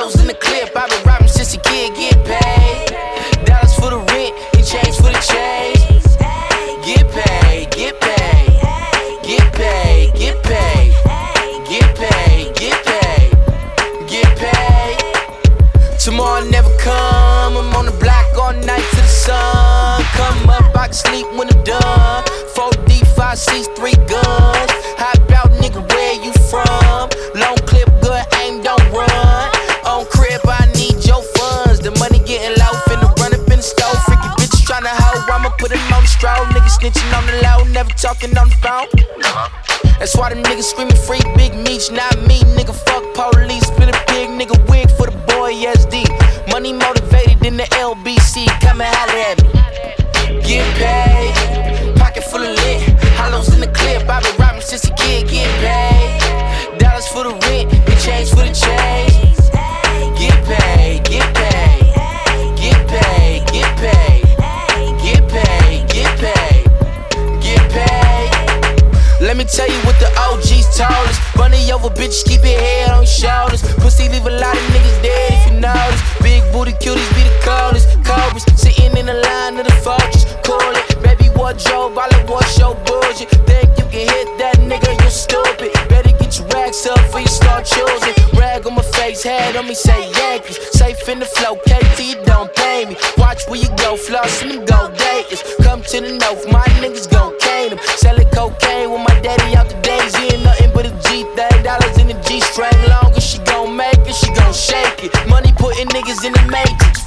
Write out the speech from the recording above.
hollows in the clip. I been rapping since a kid, get paid. Dollars for the rent and change for the change. Get paid, get paid, get paid, get paid, get paid, get paid, get paid. Tomorrow never come. I'm on the block all night till the sun come up. I can sleep when I'm done. 4D, 5 C's, 3 guns. Hop out, nigga, where you from? Long clip, good aim, don't run. On crib, I need your funds. The money getting low, finna run up in the stove. Freaky bitches tryna hoe, I'ma put them on the stroll. Niggas snitching on the low, never talking on the phone. That's why them niggas screaming free Big Meech, not me. Nigga, fuck police, split a big nigga wig for the boy SD. Money motivated in the LBC, come and holler at me. Get paid, pocket full of lit, hollows in the clip. I been rapping since a kid, get paid. Dollars for the rent and change for the change. Get paid, get paid, get paid, get paid, get paid, get paid, get paid. Let me tell you what the OGs told us. Bunny over bitches, keep your head on your shoulders. Pussy leave a lot of niggas dead if you notice. Big booty cuties be the coldest. Cobras sitting in the line of the fortress. Call it, baby wardrobe, all it was show bullshit. Think you can hit that nigga, you stupid. Better get your racks up before you start choosing. Rag on my face, head on me, say Yankees. Safe in the flow, KT, you don't pay me. Watch where you go, floss in them gold daters. Come to the north, my niggas gon' cane them. Selling cocaine with my daddy out the days. He ain't nothing but a G thing. Dollars in the G string. Long as she gon' make it, she gon' shake it. Money putting niggas in the matrix.